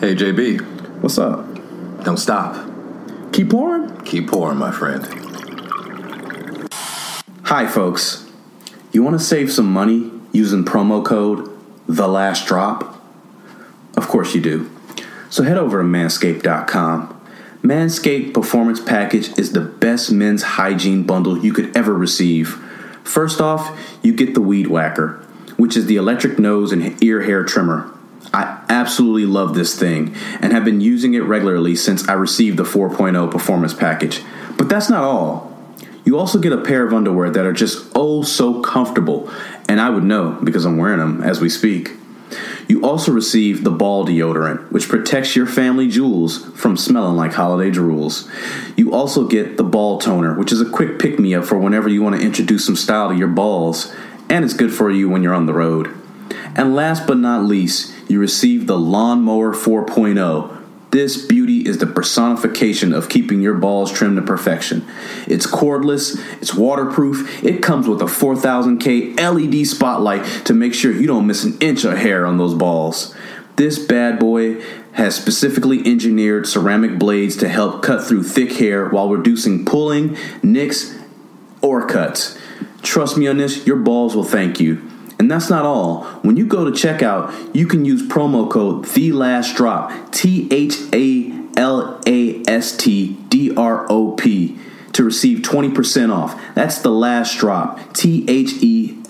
Hey, JB. What's up? Don't stop. Keep pouring? Keep pouring, my friend. Hi, folks. You want to save some money using promo code THELASTDROP? Of course you do. So head over to Manscaped.com. Manscaped Performance Package is the best men's hygiene bundle you could ever receive. First off, you get the Weed Whacker, which is the electric nose and ear hair trimmer. I absolutely love this thing and have been using it regularly since I received the 4.0 Performance Package. But that's not all. You also get a pair of underwear that are just oh so comfortable, and I would know because I'm wearing them as we speak. You also receive the ball deodorant, which protects your family jewels from smelling like holiday drools. You also get the ball toner, which is a quick pick-me-up for whenever you want to introduce some style to your balls, and it's good for you when you're on the road. And last but not least, you receive the Lawnmower 4.0. This beauty is the personification of keeping your balls trimmed to perfection. It's cordless, it's waterproof, it comes with a 4000K LED spotlight to make sure you don't miss an inch of hair on those balls. This bad boy has specifically engineered ceramic blades to help cut through thick hair while reducing pulling, nicks, or cuts. Trust me on this, your balls will thank you. And that's not all. When you go to checkout, you can use promo code THELASTDROP, THELASTDROP, to receive 20% off. That's the last drop, THELASTDROP,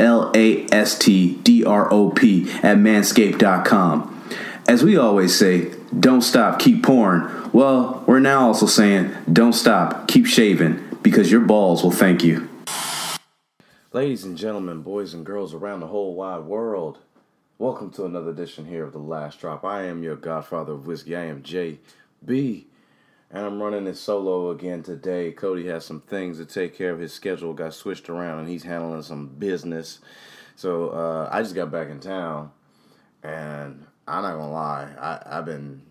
at manscaped.com. As we always say, don't stop, keep pouring. Well, we're now also saying, don't stop, keep shaving, because your balls will thank you. Ladies and gentlemen, boys and girls around the whole wide world, welcome to another edition here of The Last Drop. I am your godfather of whiskey. I am JB, and I'm running this solo again today. Cody has some things to take care of. His schedule got switched around, and he's handling some business. So I just got back in town, and I'm not gonna lie, I've been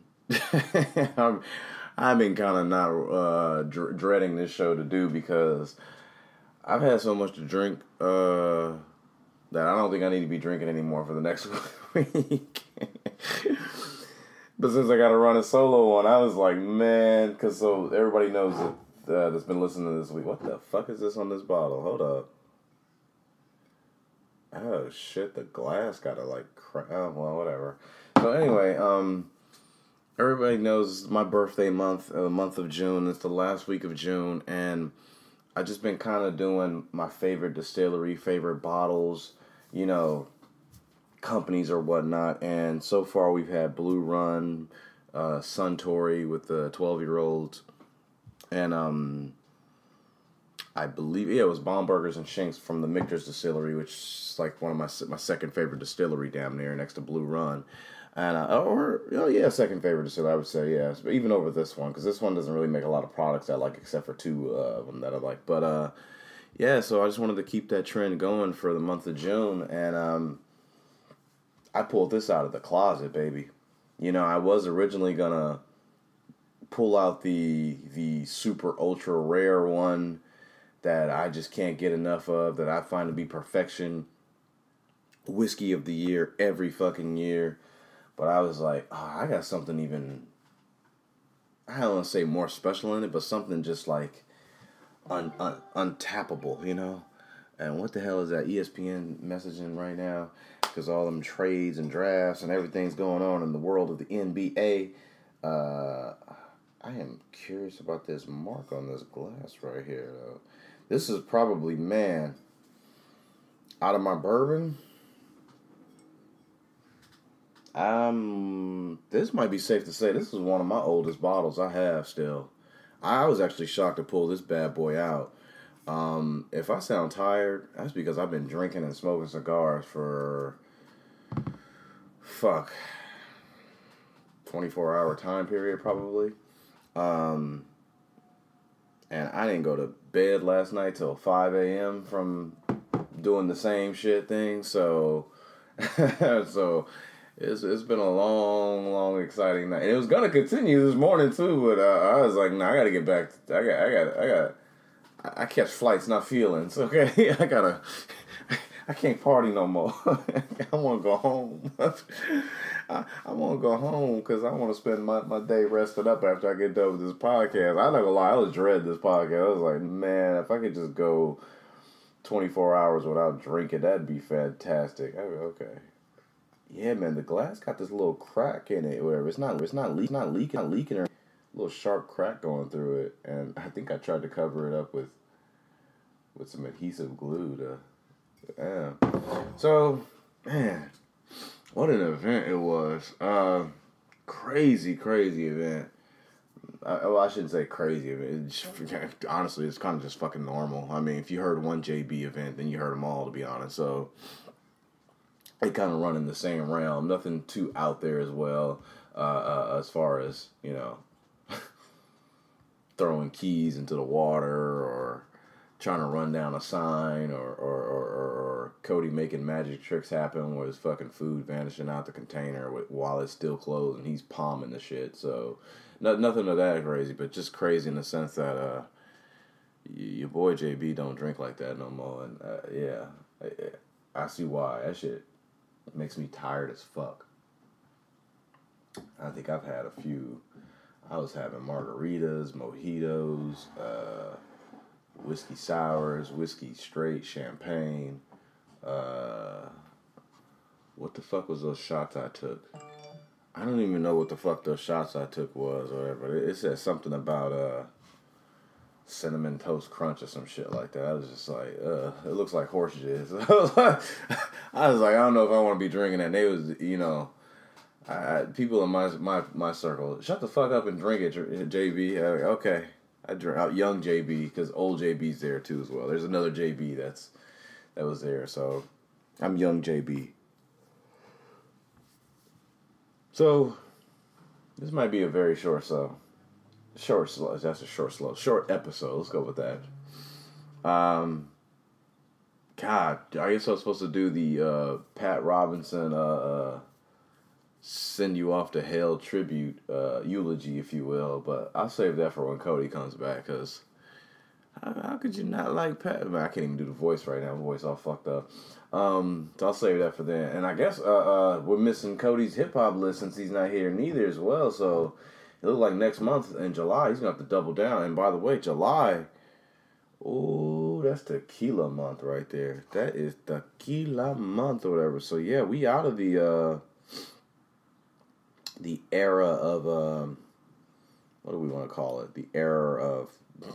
I've been kind of not dreading this show to do because I've had so much to drink that I don't think I need to be drinking anymore for the next week. But since I got to run a solo one, I was like, man, because so everybody knows that's been listening to this week. What the fuck is this on this bottle? Hold up. Oh, shit, the glass got to like, oh, well, whatever. So anyway, everybody knows my birthday month, the month of June. It's the last week of June, and I've just been kind of doing my favorite distillery, favorite bottles, you know, companies or whatnot. And so far we've had Blue Run, Suntory with the 12-year-olds. And I believe, it was Baumburgers and Shinks from the Michter's Distillery, which is like one of my second favorite distillery down there next to Blue Run. And, second favorite distillery, I would say, yeah. But even over this one, because this one doesn't really make a lot of products I like, except for two of them that I like. But, so I just wanted to keep that trend going for the month of June. And I pulled this out of the closet, baby. You know, I was originally going to pull out the super ultra rare one that I just can't get enough of, that I find to be perfection. Whiskey of the year every fucking year. But I was like, I got something even, I don't want to say more special in it, but something just like untappable, you know? And what the hell is that ESPN messaging right now? Because all them trades and drafts and everything's going on in the world of the NBA. I am curious about this mark on this glass right here, though. This is probably, man, out of my bourbon. This might be safe to say this is one of my oldest bottles I have still. I was actually shocked to pull this bad boy out. If I sound tired, that's because I've been drinking and smoking cigars for 24-hour time period probably. And I didn't go to bed last night till 5 a.m. from doing the same shit thing. So It's been a long, exciting night. And it was gonna continue this morning too, but I was like, I gotta get back. I catch flights, not feelings. Okay, I I can't party no more. I want to go home. I want to go home because I want to spend my day resting up after I get done with this podcast. I'm not going to lie, I was dreading this podcast. I was like, man, if I could just go 24 hours without drinking, that'd be fantastic. Okay. Yeah, man, the glass got this little crack in it, whatever. It's not leaking or a little sharp crack going through it. And I think I tried to cover it up with some adhesive glue to... Yeah. So, man, what an event it was. Crazy event. I shouldn't say crazy event. Honestly, it's kind of just fucking normal. I mean, if you heard one JB event, then you heard them all, to be honest. So, they kind of run in the same realm. Nothing too out there as well, as far as, you know, throwing keys into the water or trying to run down a sign or Cody making magic tricks happen where his fucking food vanishing out the container while it's still closed and he's palming the shit. So nothing of that crazy, but just crazy in the sense that your boy JB don't drink like that no more. And yeah, I see why. That shit makes me tired as fuck. I think I've had a few. I was having margaritas, mojitos, whiskey sours, whiskey straight, champagne. What the fuck was those shots I took? I don't even know what the fuck those shots I took was or whatever. It said something about cinnamon toast crunch or some shit like that. I was just like, it looks like horse jizz. I was like, I don't know if I want to be drinking that. And they was, you know, people in my circle, shut the fuck up and drink it, JB. Okay. I drink out young JB because old JB's there too as well. There's another JB that was there, so I'm young JB. So this might be a very short episode. Let's go with that. God, I guess I was supposed to do the Pat Robinson send you off to hell tribute eulogy, if you will, but I'll save that for when Cody comes back, because how could you not like Pat? I can't even do the voice right now, my voice all fucked up. So I'll save that for then. And I guess we're missing Cody's hip-hop list since he's not here neither as well, so it looks like next month in July he's going to have to double down. And by the way, July, ooh, that's tequila month right there. That is tequila month or whatever. So yeah, we out of the era of, what do we want to call it? The era of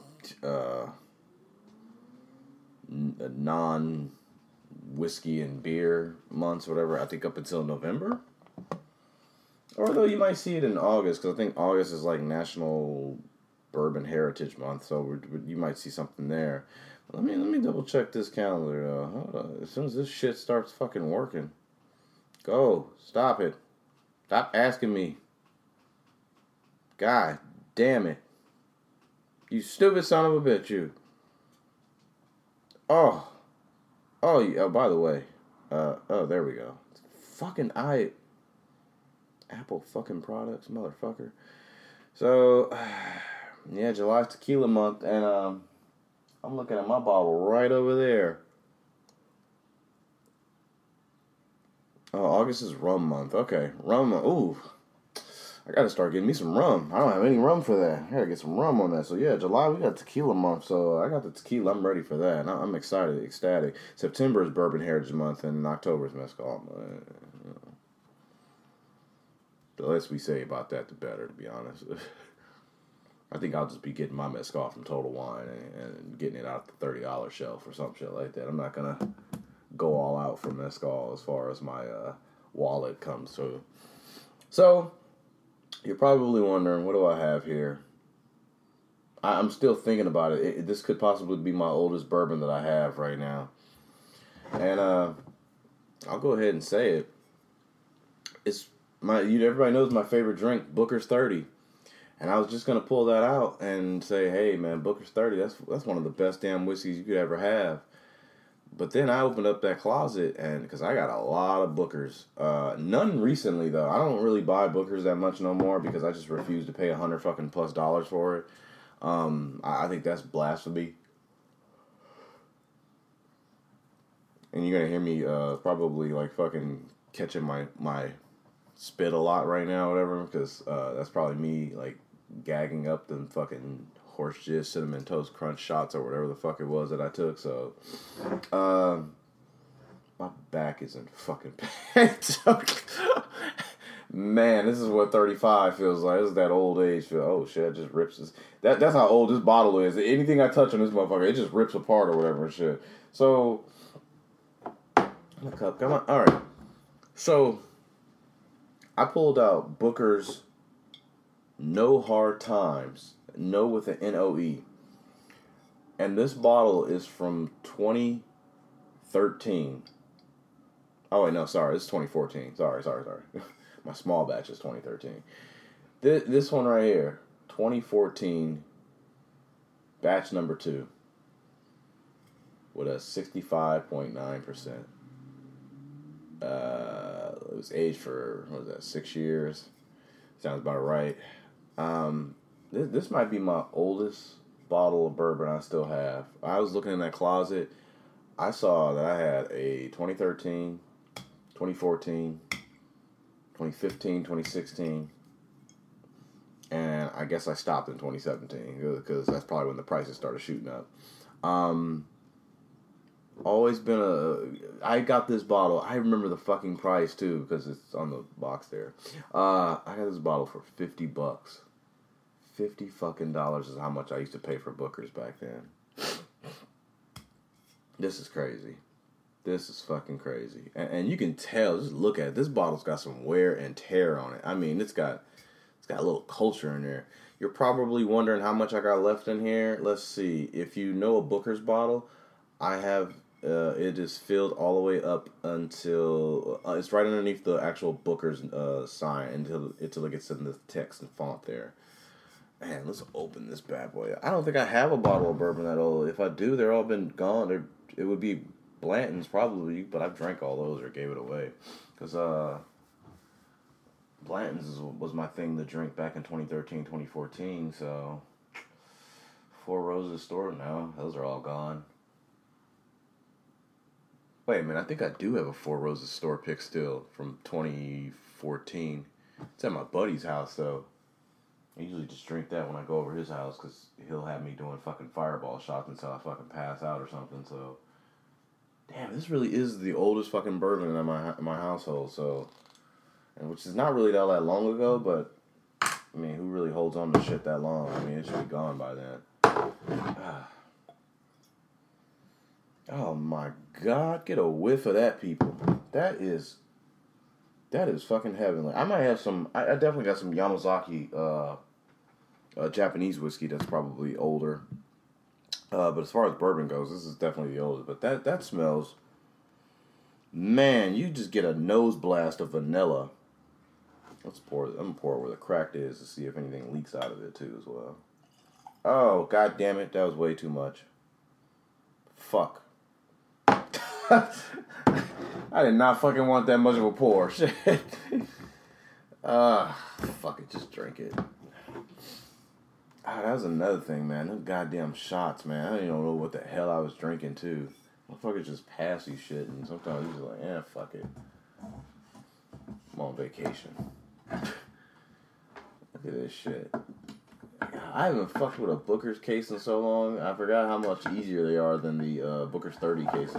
non-whiskey and beer months, whatever, I think up until November. Although you might see it in August, because I think August is like National Bourbon Heritage Month, so you might see something there. Let me double check this calendar. Hold on. As soon as this shit starts fucking working. Go. Stop it. Stop asking me. God damn it. You stupid son of a bitch, you. Oh, by the way. There we go. Fucking Apple fucking products, motherfucker. So, yeah, July's tequila month, and I'm looking at my bottle right over there. Oh, August is rum month. Okay, rum. Ooh, I gotta start getting me some rum. I don't have any rum for that. I gotta get some rum on that. So yeah, July we got tequila month. So I got the tequila. I'm ready for that. And I'm excited, ecstatic. September is Bourbon Heritage Month, and October is Mezcal. The less we say about that, the better. To be honest, I think I'll just be getting my Mezcal from Total Wine and getting it out the $30 shelf or some shit like that. I'm not gonna go all out for Mezcal as far as my wallet comes through. So, you're probably wondering, what do I have here? I'm still thinking about it. This could possibly be my oldest bourbon that I have right now. And I'll go ahead and say it. It's everybody knows my favorite drink, Booker's 30. And I was just going to pull that out and say, hey, man, Booker's 30, that's one of the best damn whiskeys you could ever have. But then I opened up that closet, and because I got a lot of Bookers. None recently, though. I don't really buy Bookers that much no more because I just refuse to pay $100 fucking plus for it. I think that's blasphemy. and you're gonna hear me probably like fucking catching my spit a lot right now, whatever, because that's probably me like gagging up the fucking horse jizz cinnamon toast crunch shots or whatever the fuck it was that I took. So, my back is in fucking pain. Man, this is what 35 feels like. This is that old age feel. Oh shit, it just rips this. That's how old this bottle is. Anything I touch on this motherfucker, it just rips apart or whatever and shit. So, the cup, come on. All right. So, I pulled out Booker's No Hard Times. No with an N-O-E. And this bottle is from 2013. Oh, wait, no, sorry. It's 2014. Sorry. My small batch is 2013. This one right here, 2014, batch number 2, with a 65.9%. It was aged for, what was that, 6 years? Sounds about right. This might be my oldest bottle of bourbon I still have. I was looking in that closet. I saw that I had a 2013, 2014, 2015, 2016, and I guess I stopped in 2017 because that's probably when the prices started shooting up. Always been I got this bottle. I remember the fucking price too because it's on the box there. I got this bottle for $50. $50 fucking dollars is how much I used to pay for Booker's back then. This is crazy. This is fucking crazy. And you can tell, just look at it. This bottle's got some wear and tear on it. I mean, it's got a little culture in there. You're probably wondering how much I got left in here. Let's see. If you know a Booker's bottle, I have, it is filled all the way up until, it's right underneath the actual Booker's sign until it gets in the text and font there. Man, let's open this bad boy. I don't think I have a bottle of bourbon that old. If I do, they're all been gone. It would be Blanton's probably, but I've drank all those or gave it away. Because Blanton's was my thing to drink back in 2013, 2014. So, Four Roses store now. Those are all gone. Wait a minute, I think I do have a Four Roses store pick still from 2014. It's at my buddy's house, though. I usually just drink that when I go over his house because he'll have me doing fucking fireball shots until I fucking pass out or something, so... Damn, this really is the oldest fucking bourbon in my household, so... And which is not really that long ago, but... I mean, who really holds on to shit that long? I mean, it should be gone by then. Oh my god, get a whiff of that, people. That is fucking heavenly. I might have some... I definitely got some Yamazaki, Japanese whiskey that's probably older. But as far as bourbon goes, this is definitely the oldest. But that smells... Man, you just get a nose blast of vanilla. Let's pour it. I'm going to pour it where the crack is to see if anything leaks out of it too as well. Oh, god damn it. That was way too much. Fuck. I did not fucking want that much of a pour. Shit. Fuck it. Just drink it. That was another thing, man. Them goddamn shots, man. I didn't even know what the hell I was drinking, too. Motherfuckers just pass you shit, and sometimes you're just like, fuck it. I'm on vacation. Look at this shit. I haven't fucked with a Booker's case in so long. I forgot how much easier they are than the Booker's 30 cases.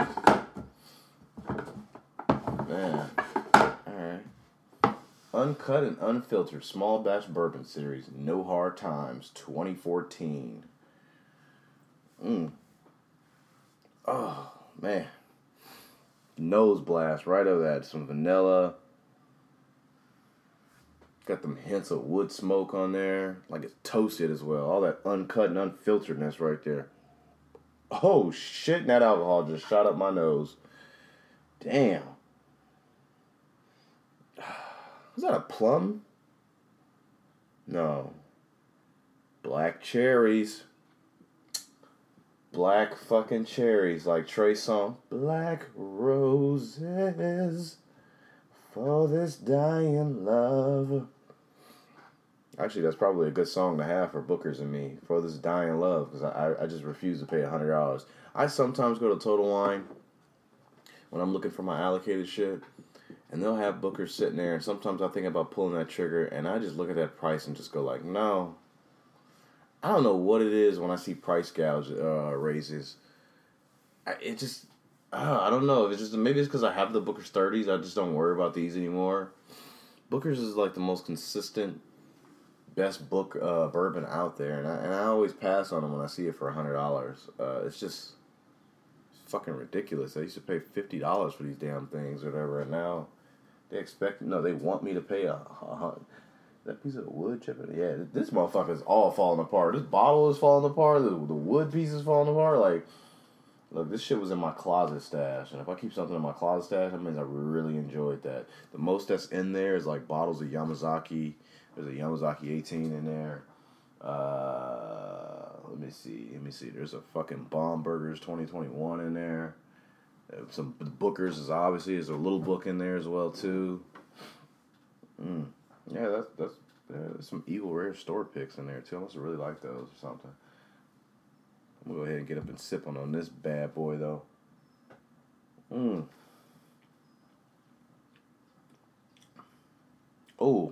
Man. Alright. Uncut and Unfiltered Small Batch Bourbon Series, No Hard Times, 2014. Oh, man. Nose blast right over that. Some vanilla. Got them hints of wood smoke on there. Like it's toasted as well. All that uncut and unfilteredness right there. Oh, shit. And that alcohol just shot up my nose. Damn. Is that a plum? No. Black cherries. Black fucking cherries. Like Trey Songz. Black roses for this dying love. Actually, that's probably a good song to have for Booker's and me. For this dying love. Because I just refuse to pay $100. I sometimes go to Total Wine when I'm looking for my allocated shit. And they'll have bookers sitting there, and sometimes I think about pulling that trigger, and I just look at that price and just go like, no. I don't know what it is when I see price gouge raises. I don't know. It's just maybe it's because I have the Booker's 30s. I just don't worry about these anymore. Booker's is like the most consistent, best book bourbon out there, and I always pass on them when I see it for $100. It's just fucking ridiculous. I used to pay $50 for these damn things or whatever, and now they want me to pay that piece of wood chipping. Yeah, this motherfucker's all falling apart. This bottle is falling apart. The wood piece is falling apart. Like, look, this shit was in my closet stash, and if I keep something in my closet stash, that means I really enjoyed that. The most that's in there is like bottles of Yamazaki. There's a Yamazaki 18 in there. Let me see. There's a fucking Bomb Burgers 2021 in there. Some Bookers is obviously. There's a little book in there as well too. Yeah, there's some Evil Rare store picks in there too. I must really like those or something. I'm gonna go ahead and get up and sip on this bad boy though. Oh.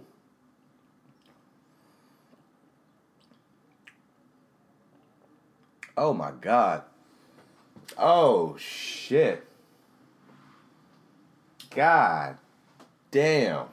Oh my God. Oh shit. God damn.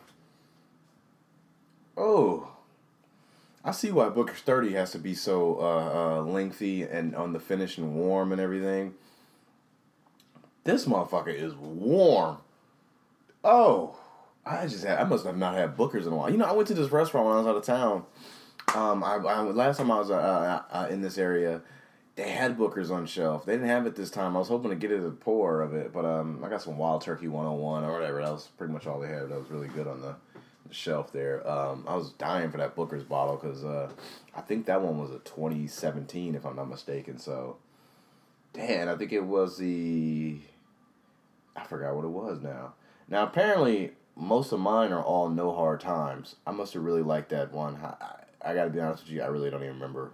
Oh. I see why Booker's 30 has to be so lengthy and on the finish and warm and everything. This motherfucker is warm. Oh. I must have not had Booker's in a while. You know, I went to this restaurant when I was out of town. Last time I was in this area, they had Booker's on shelf. They didn't have it this time. I was hoping to get a pour of it, but I got some Wild Turkey 101 or whatever. That was pretty much all they had. That was really good on the shelf there. I was dying for that Booker's bottle because I think that one was a 2017, if I'm not mistaken. So, damn, I think it was I forgot what it was now. Now, apparently, most of mine are all No Hard Times. I must have really liked that one. I got to be honest with you, I really don't even remember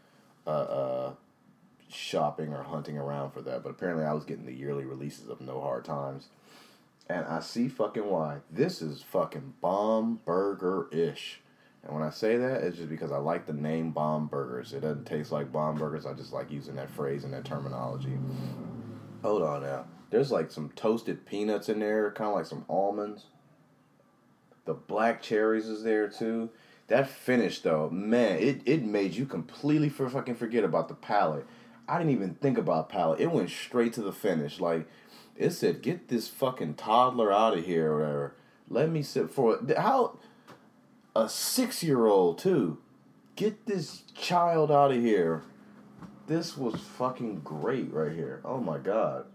shopping or hunting around for that, but apparently I was getting the yearly releases of No Hard Times, and I see fucking why. This is fucking Bomb Burger-ish, and when I say that, it's just because I like the name Bomb Burgers. It doesn't taste like Bomb Burgers. I just like using that phrase and that terminology. Hold on now. There's like some toasted peanuts in there, kind of like some almonds. The black cherries is there too. That finish though, man, it made you completely fucking forget about the palate. I didn't even think about palate. It went straight to the finish. Like, it said, get this fucking toddler out of here or whatever. Let me sit for it. How? A 6-year-old, too. Get this child out of here. This was fucking great right here. Oh, my God.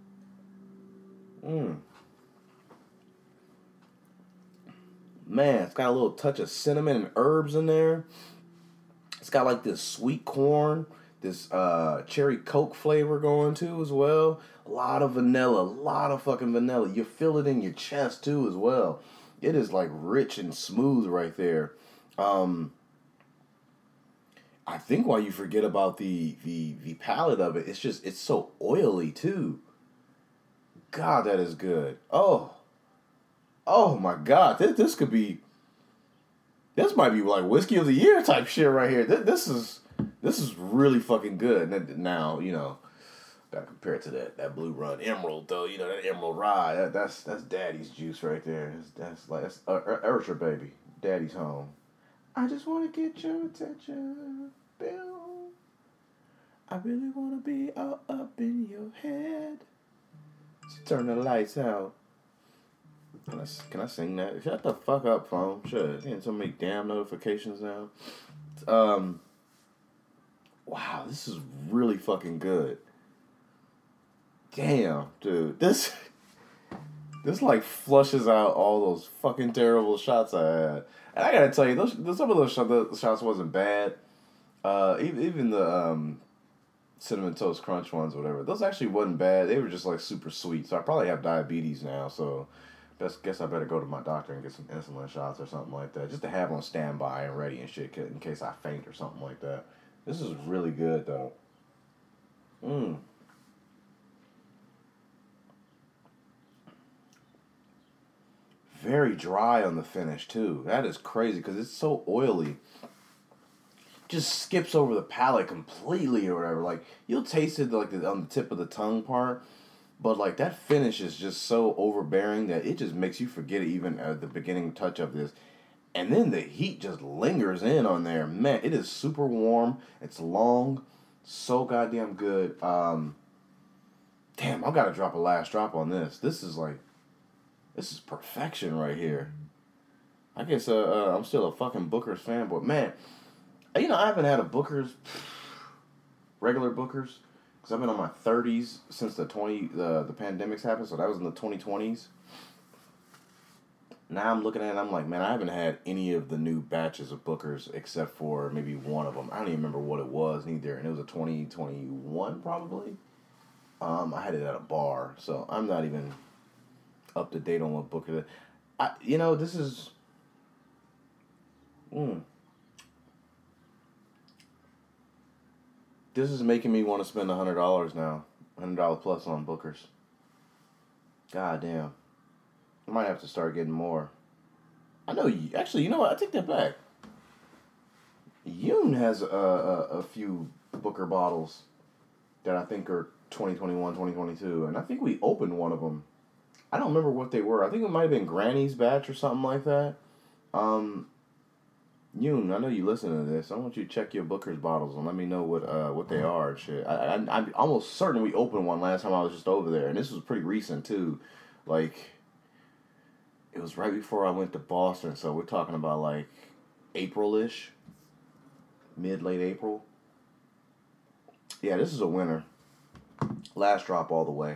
Man, it's got a little touch of cinnamon and herbs in there. It's got, like, this sweet corn. This cherry Coke flavor going too as well. A lot of fucking vanilla. You feel it in your chest too as well. It is like rich and smooth right there. I think why you forget about the palate of it, it's so oily too. God, that is good. Oh my God, this might be like whiskey of the year type shit right here. This is really fucking good. Now, you know, gotta compare it to that Blue Run Emerald though. You know, that Emerald Rye. That's Daddy's juice right there. That's Ursher baby. Daddy's home. I just want to get your attention, Bill. I really want to be all up in your head. Just turn the lights out. Can I sing that? Shut the fuck up, phone. Shut. Getting so many damn notifications now. Wow, this is really fucking good. Damn, dude. This like flushes out all those fucking terrible shots I had. And I gotta tell you, some of those shots wasn't bad. Even the Cinnamon Toast Crunch ones, whatever. Those actually wasn't bad. They were just like super sweet. So I probably have diabetes now, so guess I better go to my doctor and get some insulin shots or something like that. Just to have on standby and ready and shit in case I faint or something like that. This is really good, though. very dry on the finish too. That is crazy because it's so oily. Just skips over the palate completely or whatever. Like you'll taste it like on the tip of the tongue part, but like that finish is just so overbearing that it just makes you forget it even at the beginning touch of this. And then the heat just lingers in on there. Man, it is super warm. It's long, so goddamn good. Damn, I gotta drop a last drop on this. This is perfection right here. I guess I'm still a fucking Booker's fanboy, man. I haven't had a Booker's, regular Booker's, because I've been on my 30s since the pandemics happened, so that was in the 2020s. Now I'm looking at it, I'm like, man, I haven't had any of the new batches of Booker's except for maybe one of them. I don't even remember what it was either, and it was a 2021 probably. I had it at a bar, so I'm not even up to date on what Booker. This is. This is making me want to spend $100 now. $100 plus on Booker's. God damn. I might have to start getting more. I know. Actually, you know what? I take that back. Yoon has a few Booker bottles that I think are 2021, 2022. And I think we opened one of them. I don't remember what they were. I think it might have been Granny's batch or something like that. Yoon, I know you listen to this. I want you to check your Booker's bottles and let me know what they are and shit. I'm almost certain we opened one last time I was just over there. And this was pretty recent, too. Like, it was right before I went to Boston. So we're talking about, like, April-ish. Late April. Yeah, this is a winner. Last drop all the way.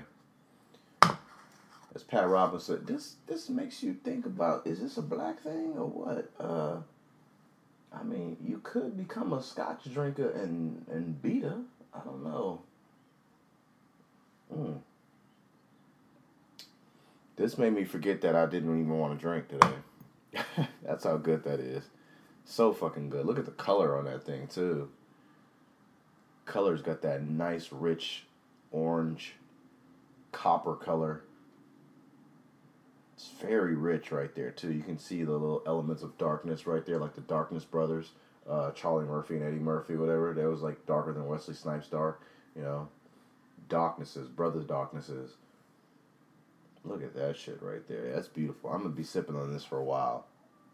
As Pat Robinson said, this makes you think about, is this a black thing or what? I mean, you could become a scotch drinker and beta. I don't know. This made me forget that I didn't even want to drink today. That's how good that is. So fucking good. Look at the color on that thing, too. Color's got that nice, rich, orange, copper color. It's very rich right there, too. You can see the little elements of darkness right there, like the Darkness Brothers, Charlie Murphy and Eddie Murphy, whatever. That was, like, darker than Wesley Snipes' dark, Darknesses, Brothers Darknesses. Look at that shit right there. That's beautiful. I'm going to be sipping on this for a while.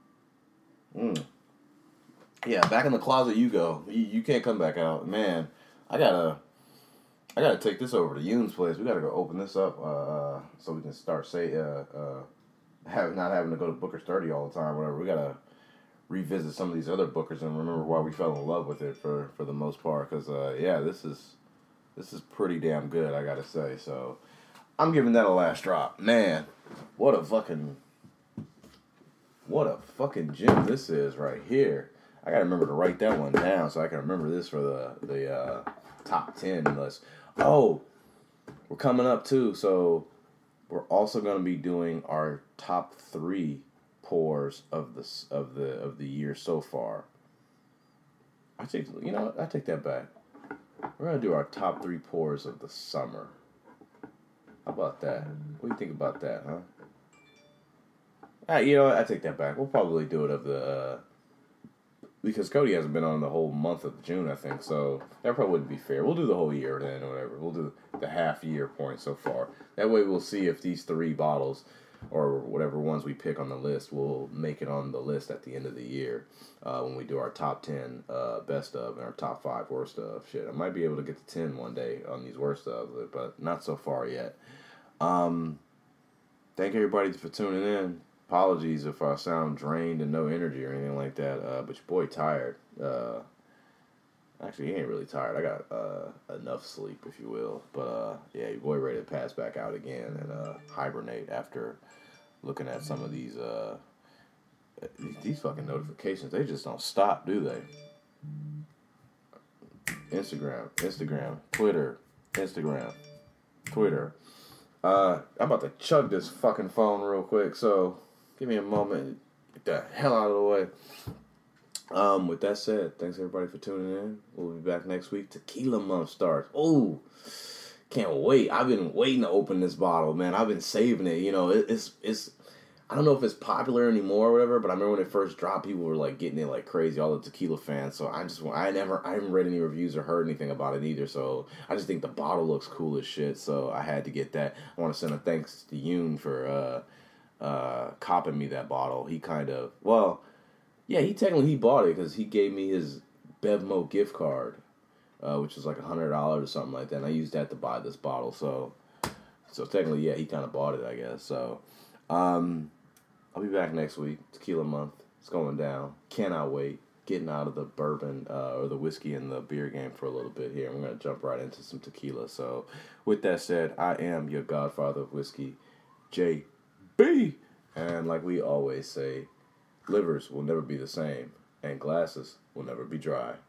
Yeah, back in the closet you go. You can't come back out. Man, I gotta take this over to Yoon's place. We gotta go open this up so we can start not having to go to Booker's 30 all the time, whatever. We gotta revisit some of these other Bookers and remember why we fell in love with it for the most part. Because this is pretty damn good, I gotta say. So I'm giving that a last drop. Man, what a fucking gem this is right here. I gotta remember to write that one down so I can remember this for the top 10 list. Oh, we're coming up too, so we're also gonna be doing our top 3 pours of the year so far. I take that back. We're gonna do our top 3 pours of the summer. How about that? What do you think about that, huh? I take that back. We'll probably do it of the because Cody hasn't been on the whole month of June, I think, so that probably wouldn't be fair. We'll do the whole year then, or whatever. We'll do the half year point so far. That way we'll see if these 3 bottles, or whatever ones we pick on the list, will make it on the list at the end of the year when we do our top 10 best of and our top 5 worst of. Shit, I might be able to get to 10 one day on these worst of, but not so far yet. Thank everybody for tuning in. Apologies if I sound drained and no energy or anything like that, but your boy tired. Actually, he ain't really tired. I got enough sleep, if you will. But, yeah, your boy ready to pass back out again and hibernate after looking at some of these fucking notifications. They just don't stop, do they? Instagram, Twitter, Twitter. I'm about to chug this fucking phone real quick, so give me a moment. Get the hell out of the way. With that said, thanks everybody for tuning in. We'll be back next week. Tequila month starts. Oh, can't wait. I've been waiting to open this bottle, man. I've been saving it. I don't know if it's popular anymore or whatever, but I remember when it first dropped, people were like getting it like crazy, all the tequila fans. So I haven't read any reviews or heard anything about it either. So I just think the bottle looks cool as shit. So I had to get that. I want to send a thanks to Yoon for copping me that bottle. He kind of, well, yeah, he bought it because he gave me his Bevmo gift card, which was like $100 or something like that. And I used that to buy this bottle. So technically, yeah, he kind of bought it, I guess. So, I'll be back next week. Tequila month. It's going down. Cannot wait. Getting out of the bourbon or the whiskey and the beer game for a little bit here. We're going to jump right into some tequila. So, with that said, I am your godfather of whiskey, JB. And like we always say, livers will never be the same, and glasses will never be dry.